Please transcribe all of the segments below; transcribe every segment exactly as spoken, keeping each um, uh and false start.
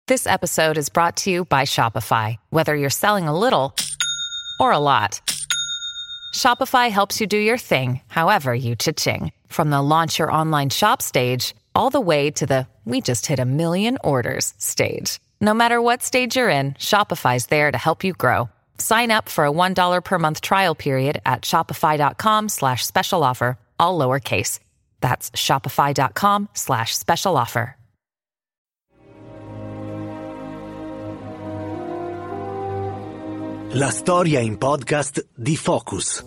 This episode is brought to you by Shopify. Whether you're selling a little or a lot, Shopify helps you do your thing, however you cha-ching. From the launch your online shop stage, all the way to the we just hit a million orders stage. No matter what stage you're in, Shopify's there to help you grow. Sign up for a one dollar per month trial period at shopify.com slash special offer, all lowercase. That's shopify.com slash special offer. La storia in podcast di Focus.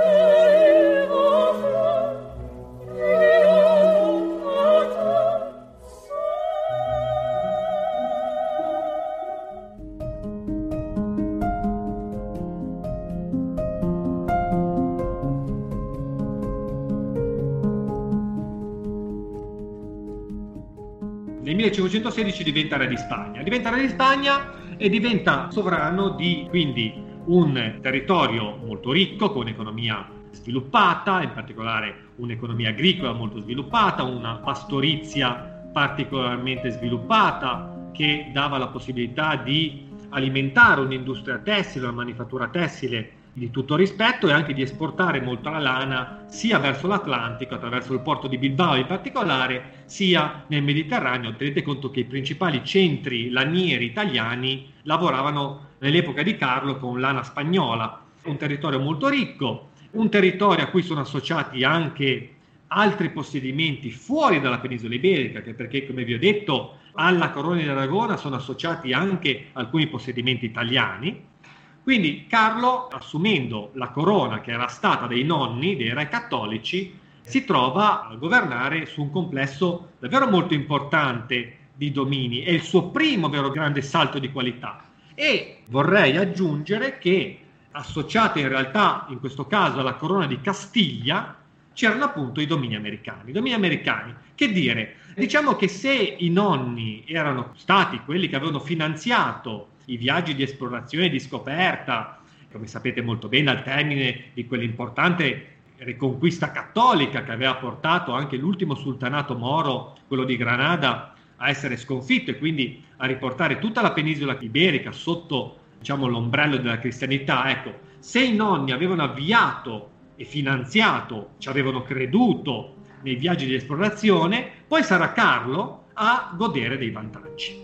Nel millecinquecentosedici diventa re di Spagna, diventa re di Spagna e diventa sovrano di quindi un territorio molto ricco, con un'economia sviluppata, in particolare un'economia agricola molto sviluppata, una pastorizia particolarmente sviluppata che dava la possibilità di alimentare un'industria tessile, una manifattura tessile di tutto rispetto e anche di esportare molto la lana sia verso l'Atlantico, attraverso il porto di Bilbao in particolare, sia nel Mediterraneo. Tenete conto che i principali centri lanieri italiani lavoravano nell'epoca di Carlo con lana spagnola. Un territorio molto ricco, un territorio a cui sono associati anche altri possedimenti fuori dalla penisola iberica, che perché, come vi ho detto, alla Corona di Aragona sono associati anche alcuni possedimenti italiani. Quindi Carlo, assumendo la corona che era stata dei nonni, dei re cattolici, si trova a governare su un complesso davvero molto importante di domini. È il suo primo vero grande salto di qualità. E vorrei aggiungere che, associate in realtà, in questo caso, alla corona di Castiglia, c'erano appunto i domini americani. I domini americani, che dire, diciamo che se i nonni erano stati quelli che avevano finanziato i viaggi di esplorazione e di scoperta, come sapete molto bene, al termine di quell'importante riconquista cattolica che aveva portato anche l'ultimo sultanato moro, quello di Granada, a essere sconfitto e quindi a riportare tutta la penisola iberica sotto, diciamo, l'ombrello della cristianità. Ecco, se i nonni avevano avviato e finanziato, ci avevano creduto nei viaggi di esplorazione, poi sarà Carlo a godere dei vantaggi.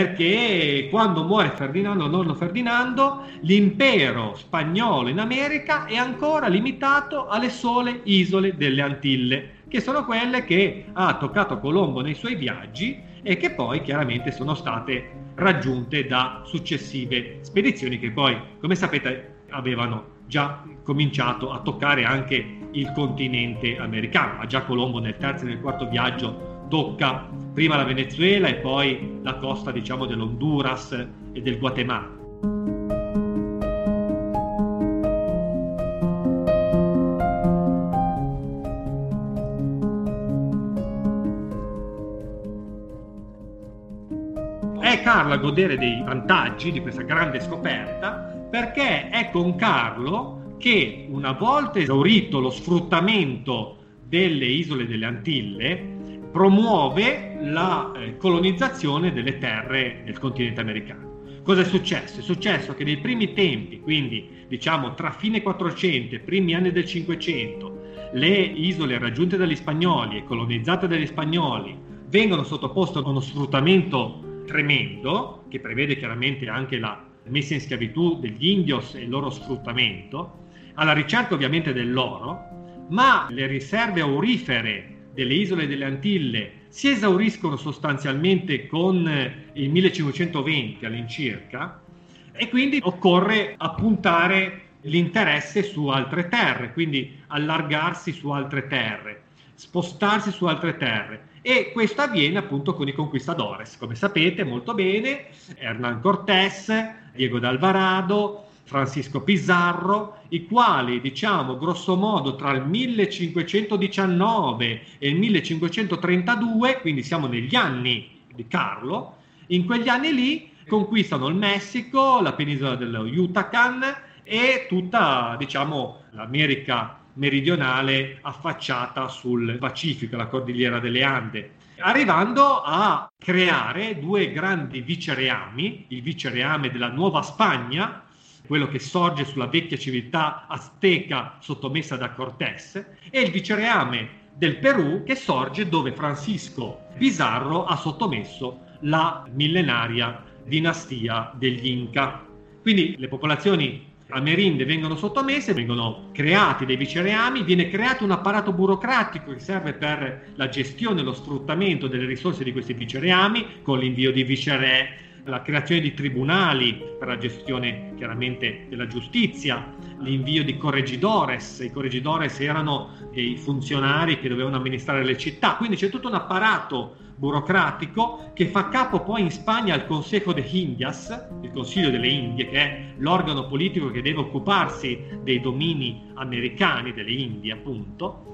Perché quando muore Ferdinando, nonno Ferdinando, l'impero spagnolo in America è ancora limitato alle sole isole delle Antille, che sono quelle che ha toccato Colombo nei suoi viaggi e che poi chiaramente sono state raggiunte da successive spedizioni che poi, come sapete, avevano già cominciato a toccare anche il continente americano. Ma già Colombo nel terzo e nel quarto viaggio tocca prima la Venezuela e poi la costa, diciamo, dell'Honduras e del Guatemala. È Carlo a godere dei vantaggi di questa grande scoperta, perché è con Carlo che, una volta esaurito lo sfruttamento delle isole delle Antille, promuove la eh, colonizzazione delle terre del continente americano. Cosa è successo? È successo che nei primi tempi, quindi diciamo tra fine quattrocento e primi anni del cinquecento, le isole raggiunte dagli spagnoli e colonizzate dagli spagnoli vengono sottoposte a uno sfruttamento tremendo, che prevede chiaramente anche la messa in schiavitù degli indios e il loro sfruttamento, alla ricerca ovviamente dell'oro, ma le riserve aurifere delle isole delle Antille si esauriscono sostanzialmente con il millecinquecentoventi all'incirca e quindi occorre appuntare l'interesse su altre terre, quindi allargarsi su altre terre, spostarsi su altre terre, e questo avviene appunto con i conquistadores, come sapete molto bene, Hernán Cortés, Diego de Alvarado, Francisco Pizarro, i quali, diciamo, grosso modo tra il millecinquecentodiciannove e il millecinquecentotrentadue, quindi siamo negli anni di Carlo, in quegli anni lì conquistano il Messico, la penisola dello Yucatan e tutta, diciamo, l'America meridionale affacciata sul Pacifico, la cordigliera delle Ande. arrivando a creare due grandi vicereami, il vicereame della Nuova Spagna, quello che sorge sulla vecchia civiltà azteca sottomessa da Cortés, e il vicereame del Perù che sorge dove Francisco Pizarro ha sottomesso la millenaria dinastia degli Inca. Quindi le popolazioni amerindi vengono sottomesse, vengono creati dei vicereami, viene creato un apparato burocratico che serve per la gestione e lo sfruttamento delle risorse di questi vicereami, con l'invio di viceré, la creazione di tribunali per la gestione chiaramente della giustizia, l'invio di corregidores. I corregidores erano dei funzionari che dovevano amministrare le città, quindi c'è tutto un apparato burocratico che fa capo poi in Spagna al Consejo de Indias, il Consiglio delle Indie, che è l'organo politico che deve occuparsi dei domini americani, delle Indie appunto.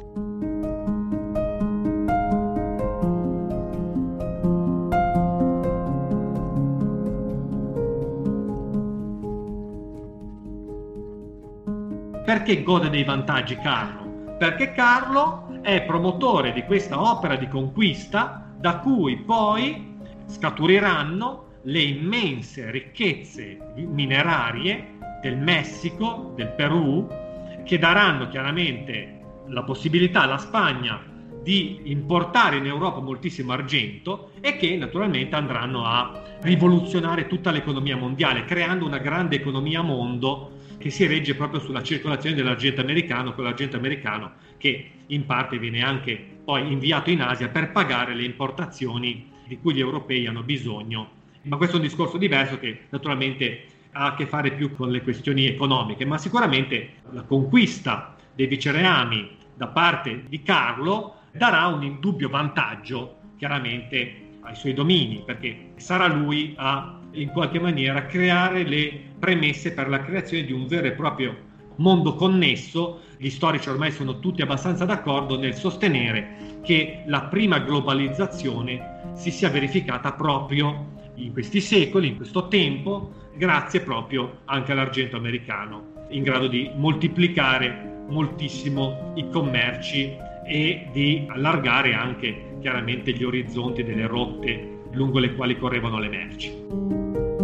Perché gode dei vantaggi Carlo? Perché Carlo è promotore di questa opera di conquista da cui poi scaturiranno le immense ricchezze minerarie del Messico, del Perù, che daranno chiaramente la possibilità alla Spagna di importare in Europa moltissimo argento e che naturalmente andranno a rivoluzionare tutta l'economia mondiale, creando una grande economia mondo che si regge proprio sulla circolazione dell'argento americano, quell'argento americano che in parte viene anche poi inviato in Asia per pagare le importazioni di cui gli europei hanno bisogno. Ma questo è un discorso diverso che naturalmente ha a che fare più con le questioni economiche, ma sicuramente la conquista dei vicereami da parte di Carlo darà un indubbio vantaggio chiaramente ai suoi domini, perché sarà lui a in qualche maniera creare le premesse per la creazione di un vero e proprio mondo connesso. Gli storici ormai sono tutti abbastanza d'accordo nel sostenere che la prima globalizzazione si sia verificata proprio in questi secoli, in questo tempo, grazie proprio anche all'argento americano, in grado di moltiplicare moltissimo i commerci e di allargare anche chiaramente gli orizzonti delle rotte lungo le quali correvano le merci.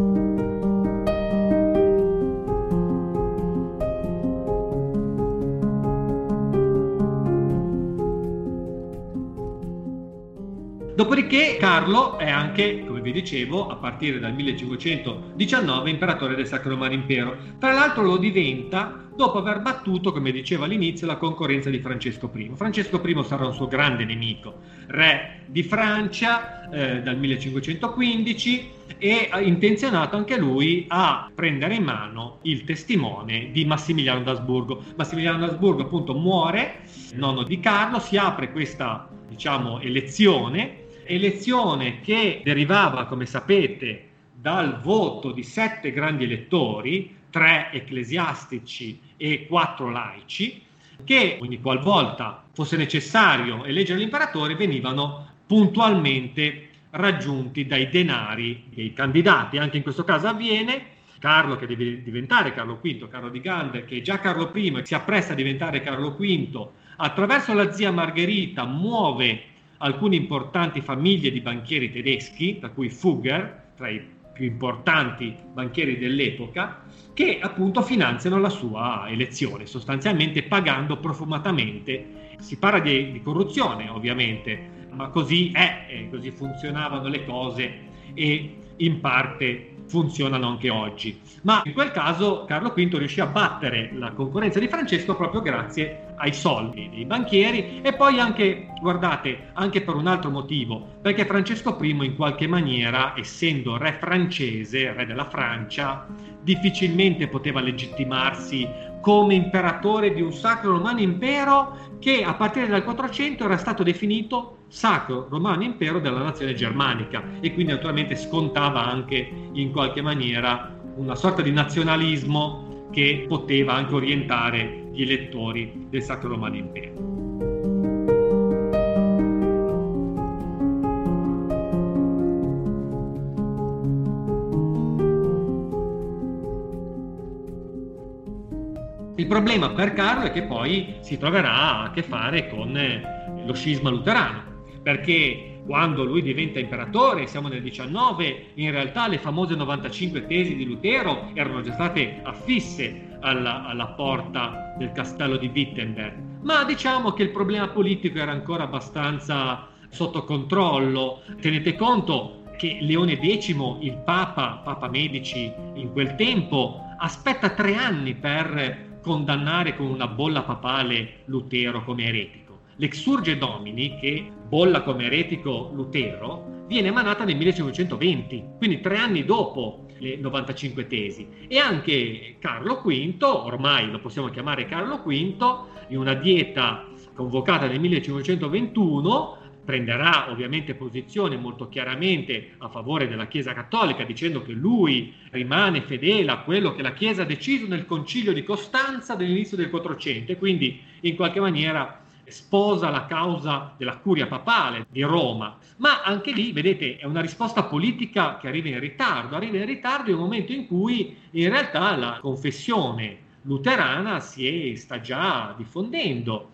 Dopodiché Carlo è anche, come vi dicevo, a partire dal millecinquecentodiciannove imperatore del Sacro Romano Impero. Tra l'altro lo diventa dopo aver battuto, come dicevo all'inizio, la concorrenza di Francesco I. Francesco I sarà un suo grande nemico, re di Francia eh, dal millecinquecentoquindici, e intenzionato anche lui a prendere in mano il testimone di Massimiliano d'Asburgo. Massimiliano d'Asburgo appunto muore, nonno di Carlo, si apre questa, diciamo, elezione, elezione che derivava, come sapete, dal voto di sette grandi elettori, tre ecclesiastici e quattro laici, che ogni qualvolta fosse necessario eleggere l'imperatore venivano puntualmente raggiunti dai denari dei candidati. Anche in questo caso avviene. Carlo, che deve diventare Carlo V, Carlo di Gand, che è già Carlo I e si appresta a diventare Carlo V, attraverso la zia Margherita muove alcune importanti famiglie di banchieri tedeschi, tra cui Fugger, tra i più importanti banchieri dell'epoca, che appunto finanziano la sua elezione, sostanzialmente pagando profumatamente. Si parla di, di corruzione, ovviamente, ma così è, e così funzionavano le cose e in parte funzionano anche oggi. Ma in quel caso Carlo V riuscì a battere la concorrenza di Francesco proprio grazie ai soldi dei banchieri, e poi anche, guardate, anche per un altro motivo, perché Francesco I in qualche maniera, essendo re francese, re della Francia, difficilmente poteva legittimarsi come imperatore di un Sacro Romano Impero che a partire dal quattrocento era stato definito Sacro Romano Impero della nazione germanica, e quindi naturalmente scontava anche in qualche maniera una sorta di nazionalismo che poteva anche orientare gli elettori del Sacro Romano Impero. Il problema per Carlo è che poi si troverà a che fare con lo scisma luterano, perché quando lui diventa imperatore, siamo nel diciannove, in realtà le famose novantacinque tesi di Lutero erano già state affisse alla, alla porta del castello di Wittenberg, ma diciamo che il problema politico era ancora abbastanza sotto controllo. Tenete conto che Leone decimo, il Papa, Papa Medici in quel tempo, aspetta tre anni per condannare con una bolla papale Lutero come eretico. L'Exsurge Domini, che bolla come eretico Lutero, viene emanata nel millecinquecentoventi, quindi tre anni dopo le novantacinque tesi. E anche Carlo quinto, ormai lo possiamo chiamare Carlo quinto, in una dieta convocata nel millecinquecentoventuno, prenderà ovviamente posizione molto chiaramente a favore della Chiesa Cattolica, dicendo che lui rimane fedele a quello che la Chiesa ha deciso nel Concilio di Costanza dell'inizio del Quattrocento, e quindi in qualche maniera sposa la causa della curia papale di Roma. Ma anche lì, vedete, è una risposta politica che arriva in ritardo, arriva in ritardo in un momento in cui in realtà la confessione luterana si è, sta già diffondendo,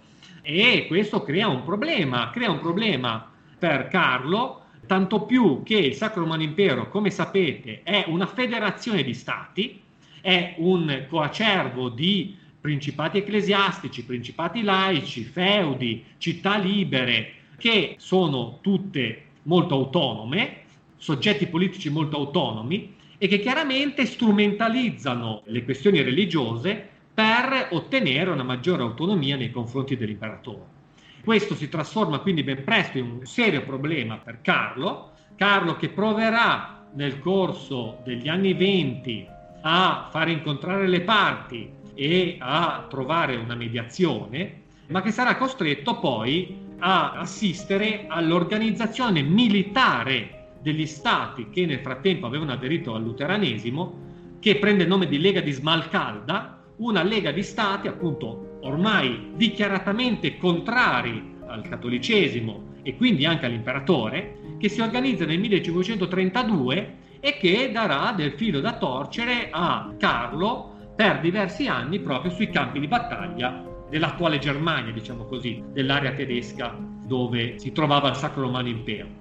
e questo crea un problema, crea un problema per Carlo, tanto più che il Sacro Romano Impero, come sapete, è una federazione di stati, è un coacervo di principati ecclesiastici, principati laici, feudi, città libere, che sono tutte molto autonome, soggetti politici molto autonomi, e che chiaramente strumentalizzano le questioni religiose per ottenere una maggiore autonomia nei confronti dell'imperatore. Questo si trasforma quindi ben presto in un serio problema per Carlo, Carlo che proverà nel corso degli anni venti a fare incontrare le parti e a trovare una mediazione, ma che sarà costretto poi a assistere all'organizzazione militare degli stati che nel frattempo avevano aderito al luteranesimo, che prende il nome di Lega di Smalcalda, una lega di stati appunto ormai dichiaratamente contrari al cattolicesimo e quindi anche all'imperatore, che si organizza nel millecinquecentotrentadue e che darà del filo da torcere a Carlo per diversi anni proprio sui campi di battaglia dell'attuale Germania, diciamo così, dell'area tedesca dove si trovava il Sacro Romano Impero.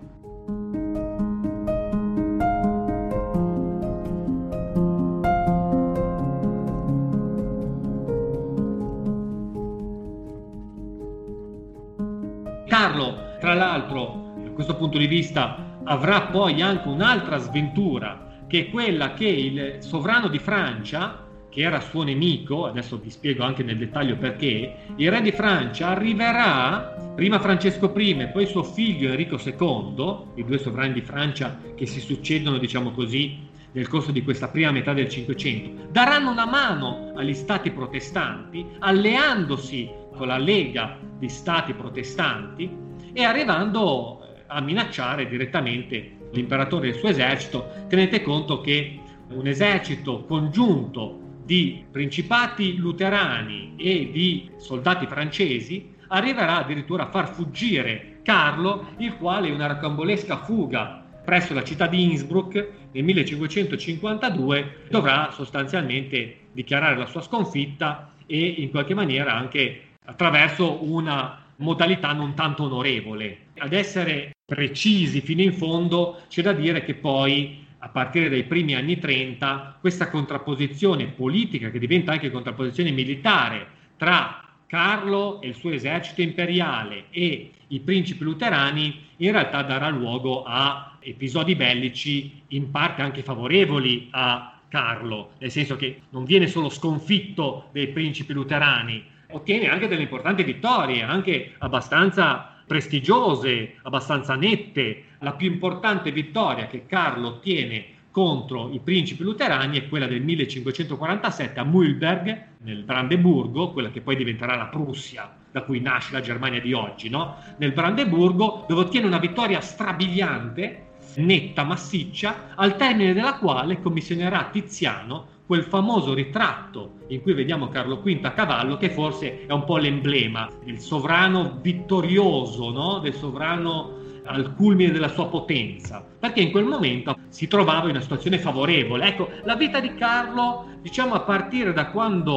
Carlo, tra l'altro, da questo punto di vista, avrà poi anche un'altra sventura, che è quella che il sovrano di Francia, che era suo nemico, adesso vi spiego anche nel dettaglio perché, il re di Francia arriverà, prima Francesco primo e poi suo figlio Enrico secondo, i due sovrani di Francia che si succedono, diciamo così, nel corso di questa prima metà del Cinquecento, daranno una mano agli stati protestanti, alleandosi con la Lega di Stati Protestanti e arrivando a minacciare direttamente l'imperatore e il suo esercito. Tenete conto che un esercito congiunto di principati luterani e di soldati francesi arriverà addirittura a far fuggire Carlo, il quale in una rocambolesca fuga presso la città di Innsbruck nel millecinquecentocinquantadue dovrà sostanzialmente dichiarare la sua sconfitta, e in qualche maniera anche attraverso una modalità non tanto onorevole. Ad essere precisi fino in fondo, c'è da dire che poi a partire dai primi anni trenta questa contrapposizione politica, che diventa anche contrapposizione militare, tra Carlo e il suo esercito imperiale e i principi luterani, in realtà darà luogo a episodi bellici in parte anche favorevoli a Carlo, nel senso che non viene solo sconfitto dai principi luterani, ottiene anche delle importanti vittorie, anche abbastanza prestigiose, abbastanza nette. La più importante vittoria che Carlo ottiene contro i principi luterani è quella del millecinquecentoquarantasette a Mühlberg, nel Brandeburgo, quella che poi diventerà la Prussia, da cui nasce la Germania di oggi, no? Nel Brandeburgo, dove ottiene una vittoria strabiliante, netta, massiccia, al termine della quale commissionerà Tiziano quel famoso ritratto in cui vediamo Carlo quinto a cavallo, che forse è un po' l'emblema del sovrano vittorioso, no? Del sovrano al culmine della sua potenza, perché in quel momento si trovava in una situazione favorevole. Ecco, la vita di Carlo, diciamo a partire da quando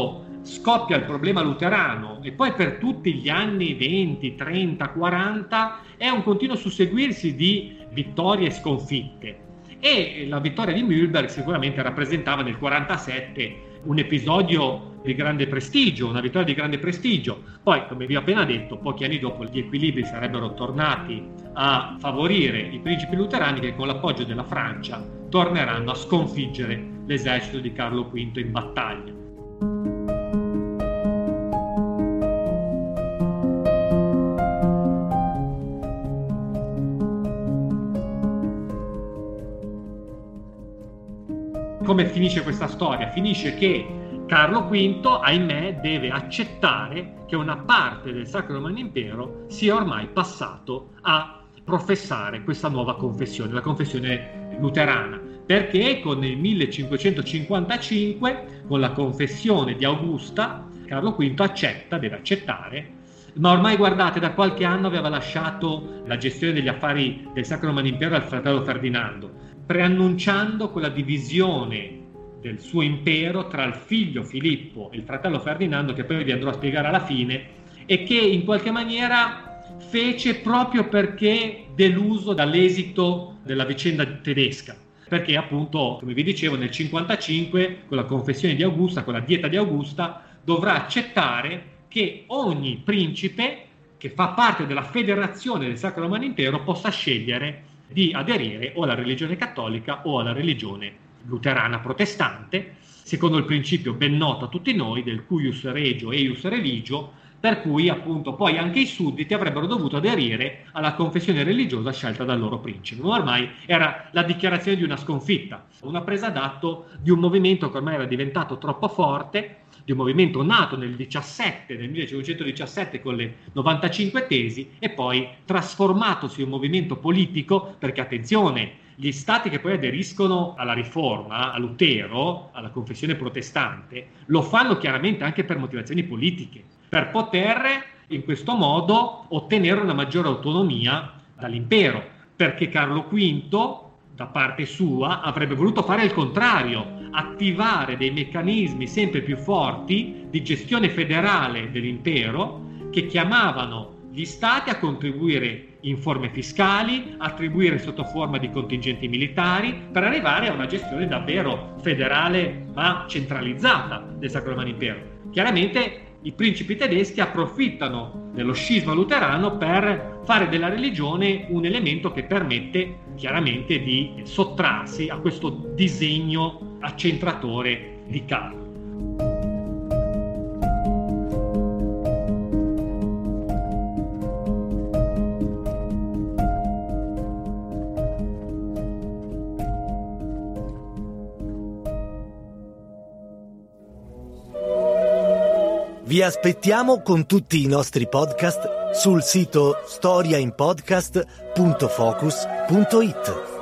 scoppia il problema luterano e poi per tutti gli anni venti, trenta, quaranta è un continuo susseguirsi di vittorie e sconfitte. E la vittoria di Mühlberg sicuramente rappresentava nel quarantasette un episodio di grande prestigio, una vittoria di grande prestigio. Poi, come vi ho appena detto, pochi anni dopo gli equilibri sarebbero tornati a favorire i principi luterani che con l'appoggio della Francia torneranno a sconfiggere l'esercito di Carlo quinto in battaglia. Come finisce questa storia? Finisce che Carlo quinto, ahimè, deve accettare che una parte del Sacro Romano Impero sia ormai passato a professare questa nuova confessione, la confessione luterana, perché con il millecinquecentocinquantacinque, con la confessione di Augusta, Carlo quinto accetta, deve accettare, ma ormai guardate, da qualche anno aveva lasciato la gestione degli affari del Sacro Romano Impero al fratello Ferdinando, preannunciando quella divisione del suo impero tra il figlio Filippo e il fratello Ferdinando, che poi vi andrò a spiegare alla fine, e che in qualche maniera fece proprio perché deluso dall'esito della vicenda tedesca, perché appunto, come vi dicevo, nel cinquantacinque, con la confessione di Augusta, con la dieta di Augusta, dovrà accettare che ogni principe che fa parte della federazione del Sacro Romano Impero possa scegliere di aderire o alla religione cattolica o alla religione luterana protestante, secondo il principio ben noto a tutti noi del cuius regio eius religio, per cui appunto poi anche i sudditi avrebbero dovuto aderire alla confessione religiosa scelta dal loro principe. Ma ormai era la dichiarazione di una sconfitta, una presa d'atto di un movimento che ormai era diventato troppo forte, di un movimento nato nel diciassette, nel millecinquecentodiciassette con le novantacinque tesi e poi trasformatosi in un movimento politico, perché attenzione, gli stati che poi aderiscono alla riforma, a Lutero, alla confessione protestante, lo fanno chiaramente anche per motivazioni politiche, per poter in questo modo ottenere una maggiore autonomia dall'impero, perché Carlo quinto da parte sua avrebbe voluto fare il contrario, attivare dei meccanismi sempre più forti di gestione federale dell'impero che chiamavano gli stati a contribuire in forme fiscali, attribuire sotto forma di contingenti militari, per arrivare a una gestione davvero federale ma centralizzata del Sacro Romano Impero. Chiaramente i principi tedeschi approfittano dello scisma luterano per fare della religione un elemento che permette chiaramente di sottrarsi a questo disegno accentratore di Carlo. Vi aspettiamo con tutti i nostri podcast sul sito storia in podcast punto focus punto it.